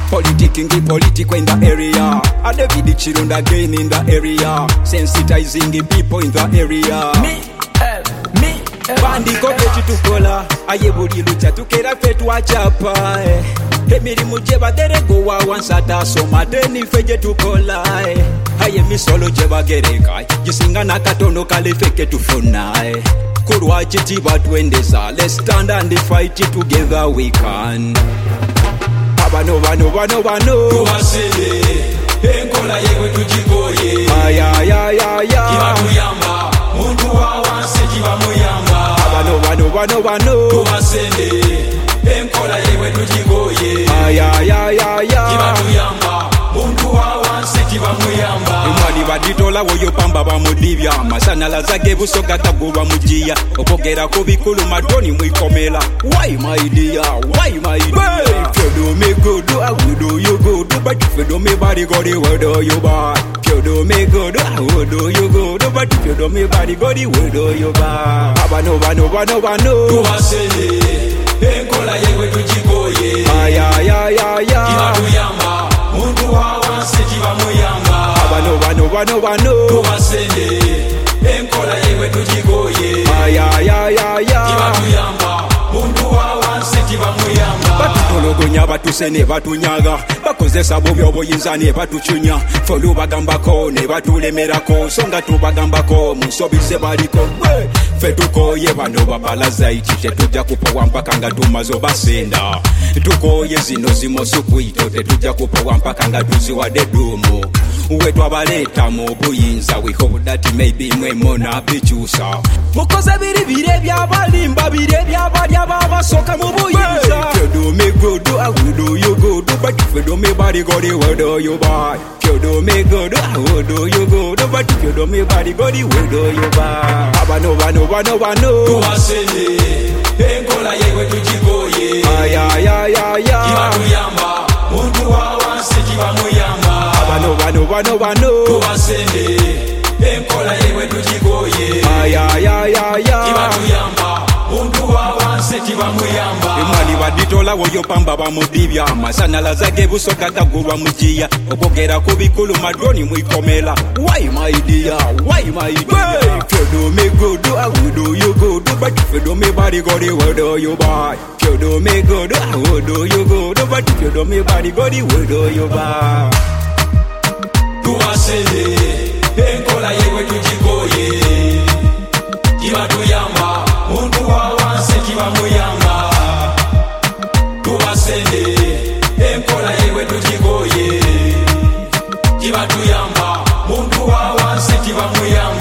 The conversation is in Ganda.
Politicking political in the area. A David Chirunda again in the area. Sensitizing people in the area. Bandiko kechi tukola. Aye budi lucha tukera fetu achapa. Emirimu jeba derego wa wansata soma deni feje tukola. Aye misolo jeba gereka. Jisinga nakatono kale feke tufuna. Kurwa chiti batwendeza. Let's stand and fight it together we can. Bano Tuwasele enkola yewe tujigoye Aya Kiba muyamba Mundu wa wanse kiba muyamba Bano Tuwasele enkola yewe tujigoye Aya Kiba muyamba Mundu wa wanse kiba muyamba Imwani baditola woyo pamba bamudibya Masana zage busoga taguba mujia Okogera kubikulu madoni mwikomela Why my dear, why my dear If you do me good, I will do you good But if you do me body good, I will do you bad If you do me good, I will do you good But if you do me body good, I will do you bad Bano Tuwasele enkola yewe tujigoye Aya Kiba muyamba Mundu wa wanse kiba muyamba Bano Tuwasele enkola yewe tujigoye Aya Kiba muyamba Mundu wa wanse kiba muyamba Batutologonya batusene batunyaga bakozesa bobyo boyinza ne batuchunya folu bagambako ne batulemerako songa tubagambako musobize baliko fetukoye bano bapalazaiti tetujja kupawa mpaka nga tumazo basenda tukoye zino zimosukwito tetujja kupawa mpaka nga tuziwadde dumu wetu abaleta mu buyinza we hope that maybe mwe mona bichusa mukoze bire byabalimba bire byabalya babasoka mu buyinza if you do me good I will do you good but if you do me body good I will do you bad if you do me good I will do you good but if you do me body good I will do you bad bano Tuwasele enkola yewe tujigoye aya Kiba muyamba Mundu wa wanse kiba muyamba bano Tuwasele enkola yewe tujigoye aya Kiba muyamba Mundu wa wanse kiba muyamba Imwani baditola woyo pamba bamudibya Masana zage busoka tagulwa mujia Okogera kubikulu madroni mwikomela Why my dear, why my dear If you do me good, I will do you good But if you do me body good, I will do you bad If you do me good, I will do you good But if you do me body good, I will do you bad Tuwasele enkola yewe tujigoye Kiba tuyamba Mundu wa wanse kiba muyamba Tuwasele enkola yewe tujigoye Kiba tuyamba Mundu wa wanse kiba muyamba